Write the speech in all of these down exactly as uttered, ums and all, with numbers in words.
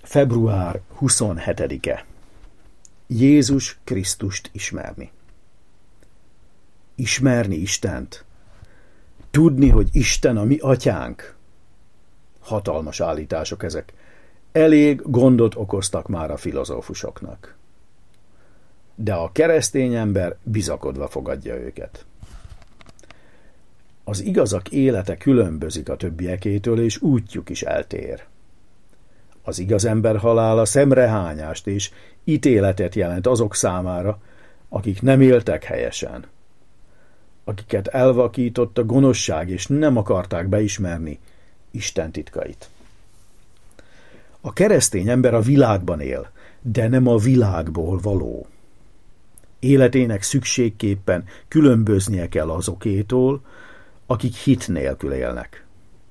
február huszonhetedike. Jézus Krisztust ismerni. Ismerni Istent. Tudni, hogy Isten a mi atyánk. Hatalmas állítások ezek. Elég gondot okoztak már a filozófusoknak. De a keresztény ember bizakodva fogadja őket. Az igazak élete különbözik a többiekétől, és útjuk is eltér. Az igaz ember halála szemrehányást és ítéletet jelent azok számára, akik nem éltek helyesen, akiket elvakított a gonoszság, és nem akarták beismerni Isten titkait. A keresztény ember a világban él, de nem a világból való. Életének szükségképpen különböznie kell azokétól, akik hit nélkül élnek.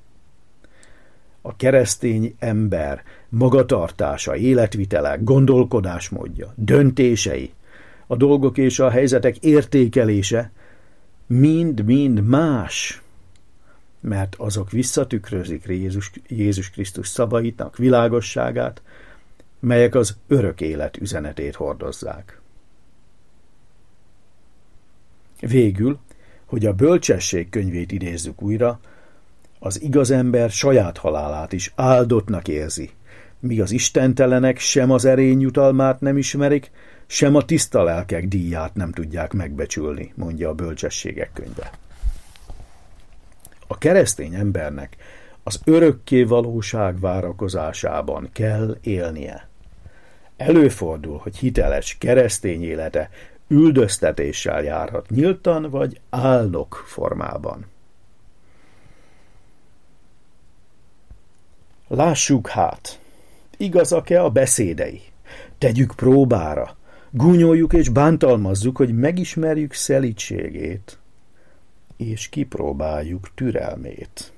A keresztény ember magatartása, életvitele, gondolkodásmódja, döntései, a dolgok és a helyzetek értékelése mind-mind más, mert azok visszatükrözik Jézus, Jézus Krisztus szavainak világosságát, melyek az örök élet üzenetét hordozzák. Végül, hogy a bölcsesség könyvét idézzük újra, az igaz ember saját halálát is áldottnak érzi, míg az istentelenek sem az erény jutalmát nem ismerik, sem a tiszta lelkek díját nem tudják megbecsülni, mondja a bölcsességek könyve. A keresztény embernek az örökké valóság várakozásában kell élnie. Előfordul, hogy hiteles keresztény élete üldöztetéssel járhat nyíltan vagy álnok formában. Lássuk hát, igazak-e a beszédei? Tegyük próbára, gúnyoljuk és bántalmazzuk, hogy megismerjük szelídségét, és kipróbáljuk türelmét.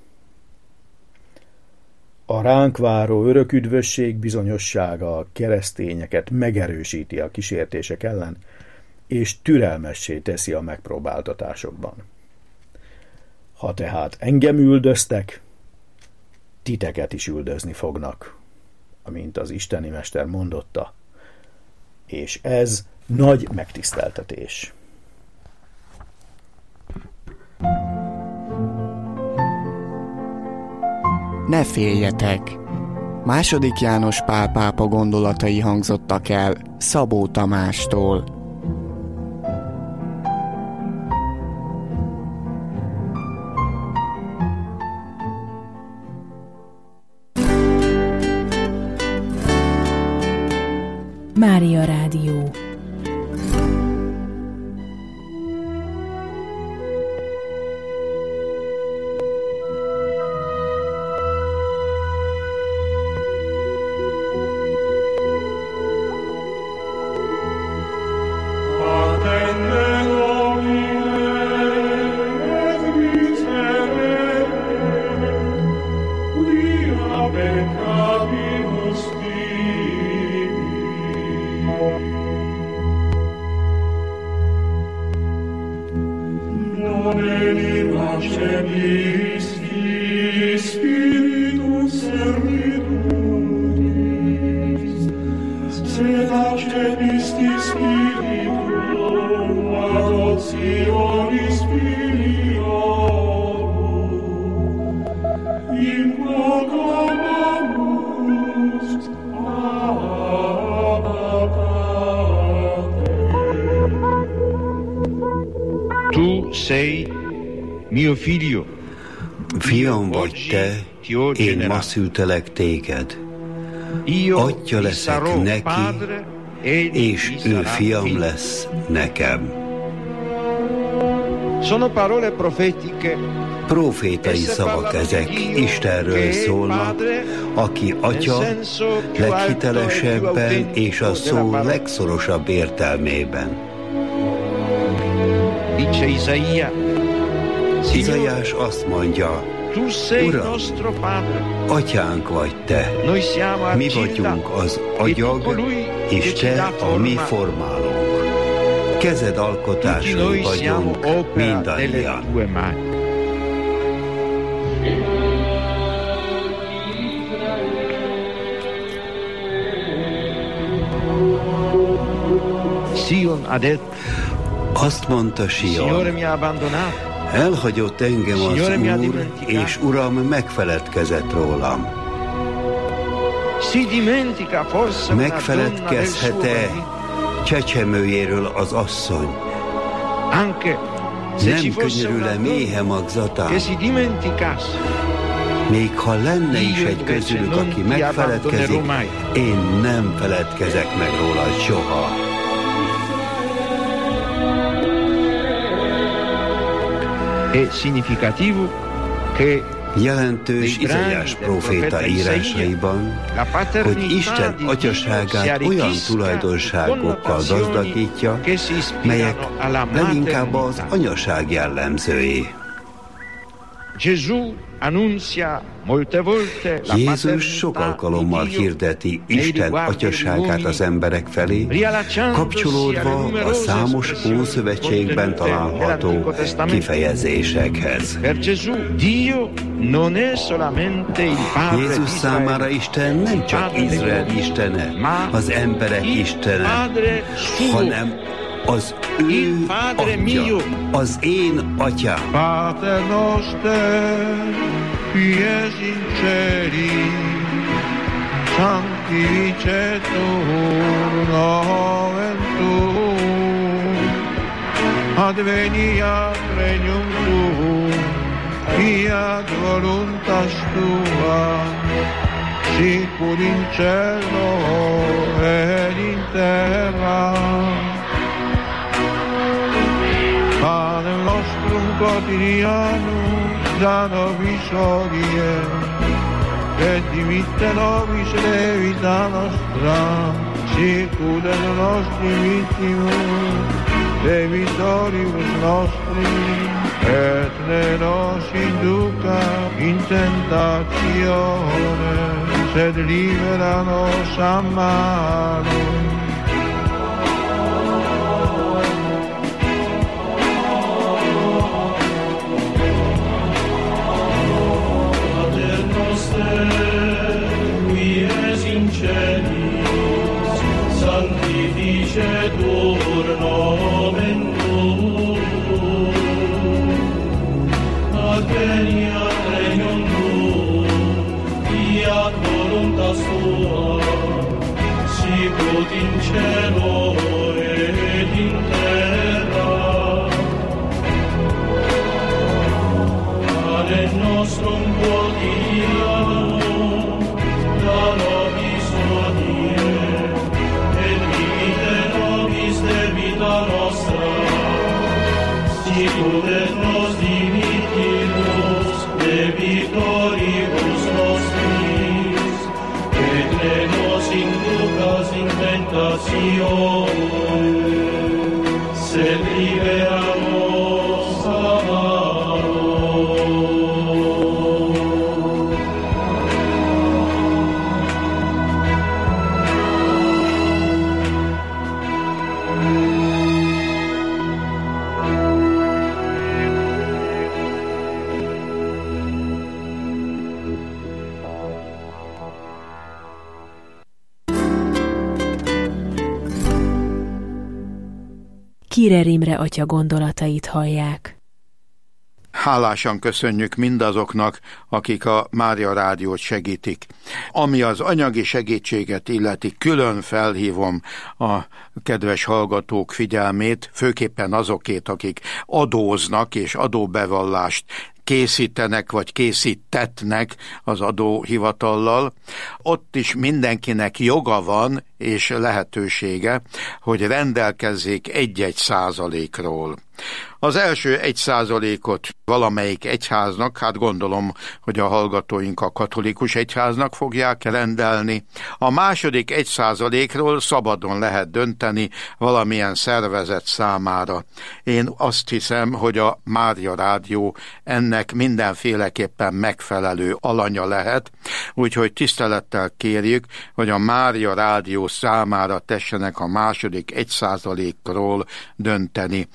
A ránk váró örök üdvösség bizonyossága a keresztényeket megerősíti a kísértések ellen, és türelmessé teszi a megpróbáltatásokban. Ha tehát engem üldöztek, titeket is üldözni fognak, amint az isteni mester mondotta, és ez nagy megtiszteltetés. Ne féljetek! Második János Pál pápa gondolatai hangzottak el Szabó Tamástól. Mária Rádió. Fiam vagy te, én ma szültelek téged. Atya leszek neki, és ő fiam lesz nekem. Profétai szavak ezek, Istenről szólnak, aki atya leghitelesebben és a szó legszorosabb értelmében. Izaiás azt mondja, Uram, atyánk vagy te, mi vagyunk az agyag, és te a mi formálónk. Kezed alkotásai vagyunk mindannyian. Azt mondta Sion, elhagyott engem az Úr, és Uram megfeledkezett rólam. Megfeledkezhet-e csecsemőjéről az asszony? Nem könyörül-e méhe magzatán? Még ha lenne is egy közülük, aki megfeledkezik, én nem feledkezek meg róla soha. Jelentős Izaiás próféta írásaiban, hogy Isten atyaságát olyan tulajdonságokkal gazdagítja, melyek leginkább az anyaság jellemzői. Jézus sok alkalommal hirdeti Isten atyaságát az emberek felé, kapcsolódva a számos Ószövetségben található kifejezésekhez. Jézus számára Isten nem csak Izrael istene, az emberek istene, hanem az ő atya, az én atyám. Pater noster, qui es in celi, sanctificetur nomen tuum, adveniat regnum tuum, fiat voluntas tua, sicur in cielo et in terra. Panem nostrum quotidianum da nobis hodie, et dimitte nobis debita nostra, sicut et nostri vittimus debitoribus nostri, et ne nos induca in tentatione, sed libera nos a malo. Sanctificetur nomen tuum, adveniat regnum tuum, fiat voluntas tua, sicut in cielo et in terra. Panem nostrum quotidianum da nobis hodie, et dimitte nobis debita nostra, sicut et nos dimittimus debitoribus nostris, et ne nos inducas in tentatione, sed libera nos a malo. Kirer Imre atya gondolatait hallják. Hálásan köszönjük mindazoknak, akik a Mária Rádiót segítik. Ami az anyagi segítséget illeti, külön felhívom a kedves hallgatók figyelmét, főképpen azokét, akik adóznak és adóbevallást készítenek, vagy készítetnek az adóhivatallal. Ott is mindenkinek joga van és lehetősége, hogy rendelkezzék egy-egy százalékról. Az első egy százalékot valamelyik egyháznak, hát gondolom, hogy a hallgatóink a katolikus egyháznak fogják rendelni. A második egy százalékról szabadon lehet dönteni valamilyen szervezet számára. Én azt hiszem, hogy a Mária Rádió ennek mindenféleképpen megfelelő alanya lehet, úgyhogy tisztelettel kérjük, hogy a Mária Rádió számára tessenek a második egy százalékról dönteni. Még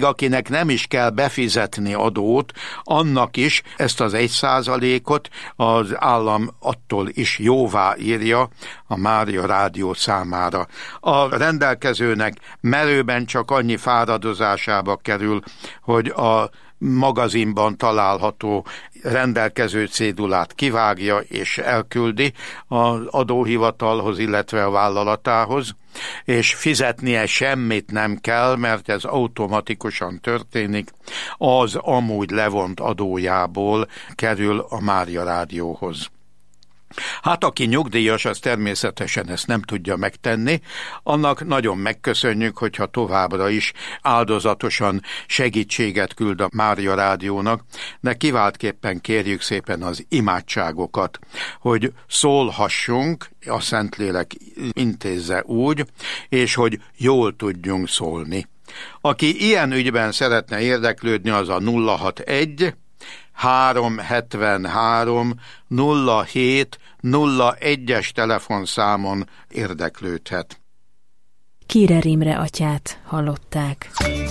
akinek nem is kell befizetni adót, annak is ezt az egy százalékot az állam attól is jóvá írja a Mária Rádió számára. A rendelkezőnek merőben csak annyi fáradozásába kerül, hogy a magazinban található rendelkező cédulát kivágja és elküldi az adóhivatalhoz, illetve a vállalatához, és fizetnie semmit nem kell, mert ez automatikusan történik, az amúgy levont adójából kerül a Mária Rádióhoz. Hát aki nyugdíjas, az természetesen ezt nem tudja megtenni, annak nagyon megköszönjük, hogyha továbbra is áldozatosan segítséget küld a Mária Rádiónak, de kiváltképpen kérjük szépen az imádságokat, hogy szólhassunk, a Szentlélek intézze úgy, és hogy jól tudjunk szólni. Aki ilyen ügyben szeretne érdeklődni, az a nulla hatvanegy három hetvenhárom nulla hét nulla egyes telefonszámon érdeklődhet. Kierer Imre atyát hallották.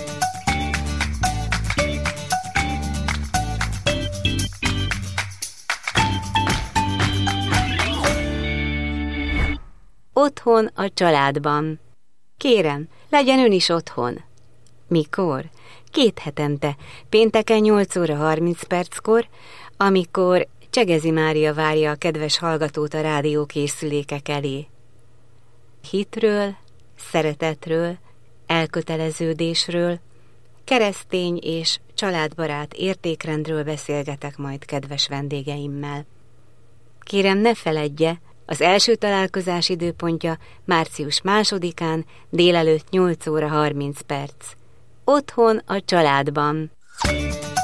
Otthon a családban. Kérem, legyen ön is otthon. Mikor? Két hetente, pénteken nyolc óra harminc perckor, amikor Csegezi Mária várja a kedves hallgatót a rádiókészülékek elé. Hitről, szeretetről, elköteleződésről, keresztény és családbarát értékrendről beszélgetek majd kedves vendégeimmel. Kérem, ne feledje, az első találkozás időpontja március másodikán délelőtt nyolc óra harminc perc. Otthon a családban.